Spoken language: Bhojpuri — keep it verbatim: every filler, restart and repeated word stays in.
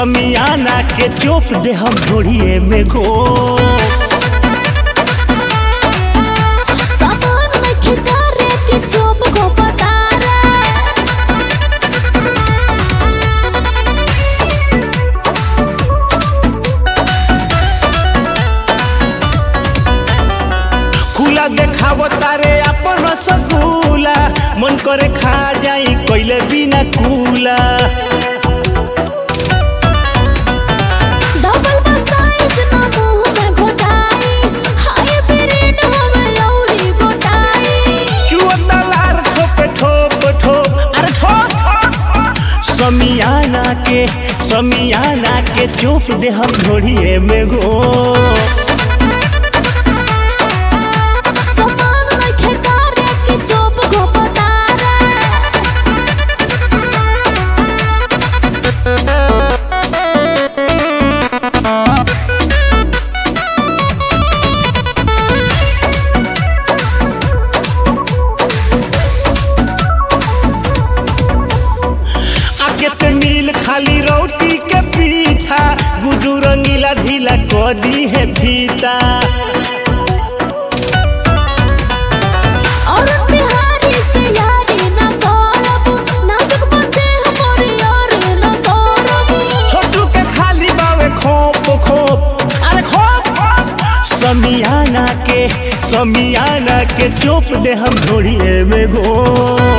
समियाना के चोप दे हम घोड़िए में गो सामान में खितारे के चोप को बता रे खुला देखाव तारे अपन रसगुल्ला मन करे खा जाई कोइले बिना कूला डबल बसाइज ना मुंह में घोटाई हाय ब्रेड हमें औरी घोटाई चुअतलार ठोप ठोप ठोप अरे ठोप समियाना के समियाना के चोप दे हम घोड़िए में गो सामान में खितारे के चोप को बता नील खाली रोटी के पीछा गुडू रंगीला ढीला कोदी है फीता और बिहारी से यारी ना करब नाजुक बंदे हमारी यार ना करब छोटू के खाली बावे खोप खोप अरे खोप समियाना के समियाना के चोप दे हम घोड़िए में गो।